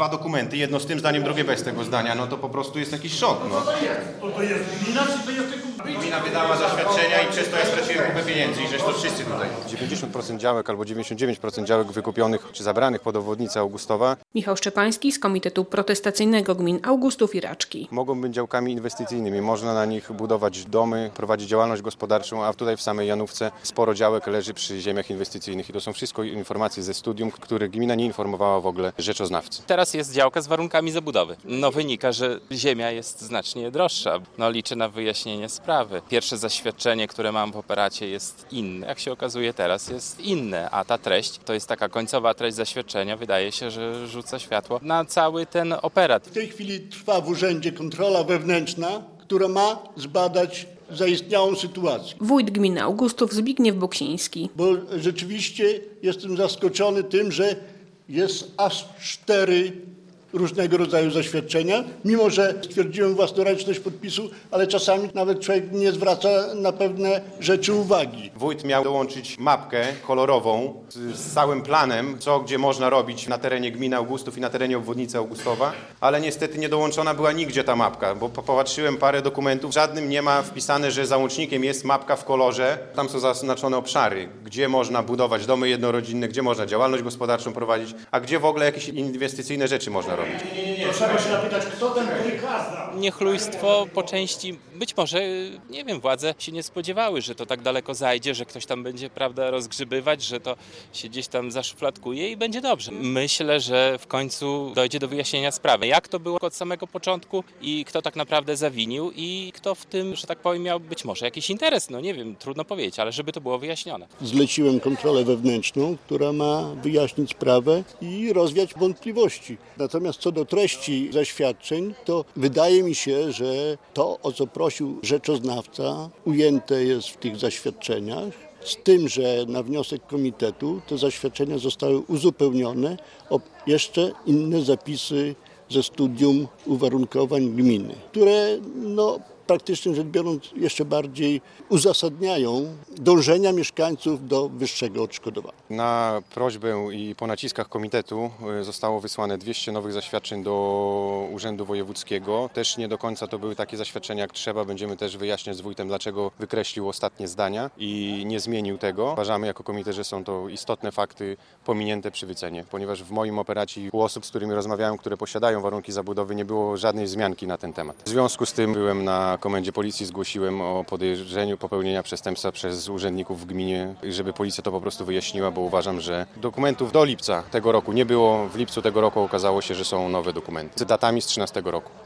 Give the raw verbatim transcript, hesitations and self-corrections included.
dwa dokumenty, jedno z tym zdaniem, drugie bez tego zdania, no to po prostu jest jakiś szok. No. To jest, to, to jest gmina, czy to jest tylko... Gmina wydała zaświadczenia i przez to ja straciłem kupę pieniędzy i zresztą wszyscy tutaj. dziewięćdziesiąt procent działek albo dziewięćdziesiąt dziewięć procent działek wykupionych czy zabranych pod obwodnicę Augustowa Michał Szczepański z Komitetu Protestacyjnego Gmin Augustów i Raczki. mogą być działkami inwestycyjnymi. Można na nich budować domy, prowadzić działalność gospodarczą, a tutaj w samej Janówce sporo działek leży przy ziemiach inwestycyjnych. I to są wszystko informacje ze studium, których gmina nie informowała w ogóle rzeczoznawcy. Teraz jest działka z warunkami zabudowy. No wynika, że ziemia jest znacznie droższa. No liczę na wyjaśnienie sprawy. Pierwsze zaświadczenie, które mam w operacie jest inne. Jak się okazuje teraz jest inne, a ta treść to jest taka końcowa treść zaświadczenia. Wydaje się, że rzuca światło na cały ten operat. W tej chwili trwa w urzędzie kontrola wewnętrzna, która ma zbadać zaistniałą sytuację. Wójt gminy Augustów Zbigniew Boksiński. Bo rzeczywiście jestem zaskoczony tym, że jest aż cztery różnego rodzaju zaświadczenia, mimo że stwierdziłem własnoręczność podpisu, ale czasami nawet człowiek nie zwraca na pewne rzeczy uwagi. Wójt miał dołączyć mapkę kolorową z, z całym planem, co gdzie można robić na terenie gminy Augustów i na terenie obwodnicy Augustowa, ale niestety nie dołączona była nigdzie ta mapka, bo popatrzyłem parę dokumentów, w żadnym nie ma wpisane, że załącznikiem jest mapka w kolorze. Tam są zaznaczone obszary, gdzie można budować domy jednorodzinne, gdzie można działalność gospodarczą prowadzić, a gdzie w ogóle jakieś inwestycyjne rzeczy można robić. Nie, nie, nie. Trzeba się zapytać, kto ten wykazał. Niechlujstwo po części, być może, nie wiem, władze się nie spodziewały, że to tak daleko zajdzie, że ktoś tam będzie, prawda, rozgrzybywać, że to się gdzieś tam zaszufladkuje i będzie dobrze. Myślę, że w końcu dojdzie do wyjaśnienia sprawy. Jak to było od samego początku i kto tak naprawdę zawinił i kto w tym, że tak powiem, miał być może jakiś interes, no nie wiem, trudno powiedzieć, ale żeby to było wyjaśnione. Zleciłem kontrolę wewnętrzną, która ma wyjaśnić sprawę i rozwiać wątpliwości. Natomiast co do treści zaświadczeń, to wydaje mi się, że to, o co prosił rzeczoznawca, ujęte jest w tych zaświadczeniach, z tym, że na wniosek komitetu te zaświadczenia zostały uzupełnione o jeszcze inne zapisy ze studium uwarunkowań gminy, które no, praktycznie rzecz biorąc jeszcze bardziej uzasadniają dążenia mieszkańców do wyższego odszkodowania. Na prośbę i po naciskach komitetu zostało wysłane dwieście nowych zaświadczeń do Urzędu Wojewódzkiego. Też nie do końca to były takie zaświadczenia, jak trzeba. Będziemy też wyjaśniać z wójtem, dlaczego wykreślił ostatnie zdania i nie zmienił tego. Uważamy jako komitet, że są to istotne fakty pominięte przy wycenie, ponieważ w moim operacie u osób, z którymi rozmawiałem, które posiadają warunki zabudowy, nie było żadnej wzmianki na ten temat. W związku z tym byłem na komendzie policji, zgłosiłem o podejrzeniu popełnienia przestępstwa przez urzędników w gminie, żeby policja to po prostu wyjaśniła, bo uważam, że dokumentów do lipca tego roku nie było. W lipcu tego roku okazało się, że są nowe dokumenty z datami z trzynastego roku.